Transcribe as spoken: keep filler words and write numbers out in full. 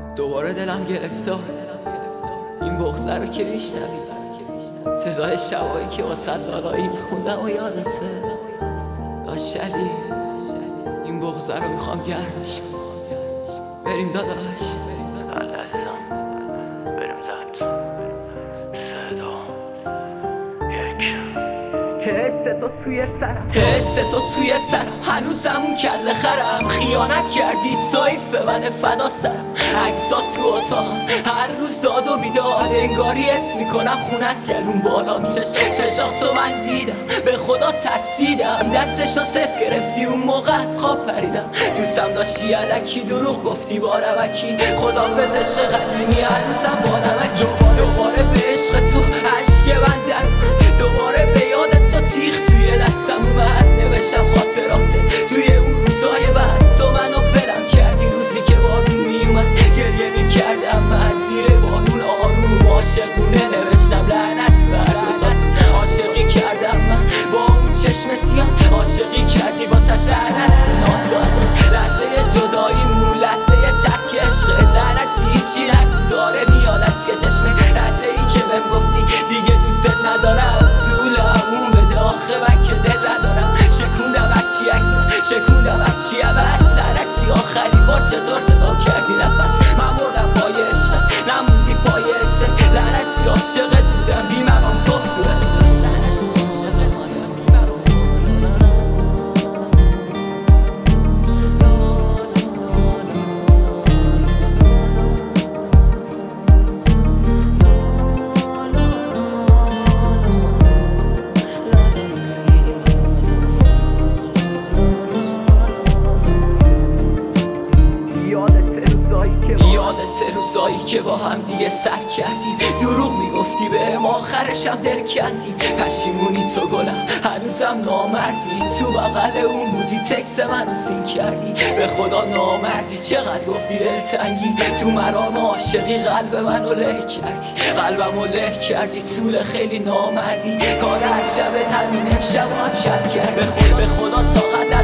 دوباره دلم گرفته این بغضه رو که میشنوی، سزای شبایی که واسه لالایی میخوندم و یادته داشلی. این بغضه رو میخوام گرمش کنم. بریم داداش. بله عزیزم، بریم زد صدا یک. حس تو توی سرم، حس تو توی سرم، هنوزم اون کله خرم. خیانت کردی طایف من فدا سرم، عکسات تو اتاقم هر روز داد و بیداد. انگاری اسم میکنم خون از گلون بالا میشه. چشاتو من دیدم به خدا ترسیدم، دستشو صف گرفتی اون موقع از خواب پریدم. دوستم داشتی الکی دروغ گفتی با رمکی، خدافظ عشق قدیمی هنوزم با نمکی. دوباره به عشق تو عشق من در اومد، دوباره به یاد تو تیغ توی دستم اومد. نوشتم خاطراتت توی اون روزای بعد، تو منو ولم کردی روزی که بارون میومد. گریه میکردم من زیر بارون آروم، عاشقونه نوشتم لعنت بر دوتات. عاشقی کردم من با اون چشم سیاه، عاشقی کردی واسش لعنت نازاده. لحظه جداییمون لحظه ترک عشق، لعنتی هیچی نگو داره میاد اشک چشمه. لحظه ای که بهم گفتی دیگه دوست ندارم، طول همون بده آخه من که دل ندارم. شکوندم هرچی عکس، شکوندم هرچی عوض، لعنتی آخرین بار چطور صدا کردی نفس. من بردم پای عشقت نموندی پای حست، لعنتی عاشقت بودم بی مرام تو تو اسمت. یادت روزایی که با هم دیگه سر کردیم، دروغ میگفتی بهم آخرشم دل کندیم. پشیمونی تو گلم هنوزم نامردی، تو بغل اون بودی تکس منو سین کردی. به خدا نامردی چقدر گفتی دلتنگی، تو مرام عاشقی قلب منو له کردی. قلبمو له کردی طول خیلی نامردی، کار هر شبت همین امشب هم شب کرد. به خدا طاقت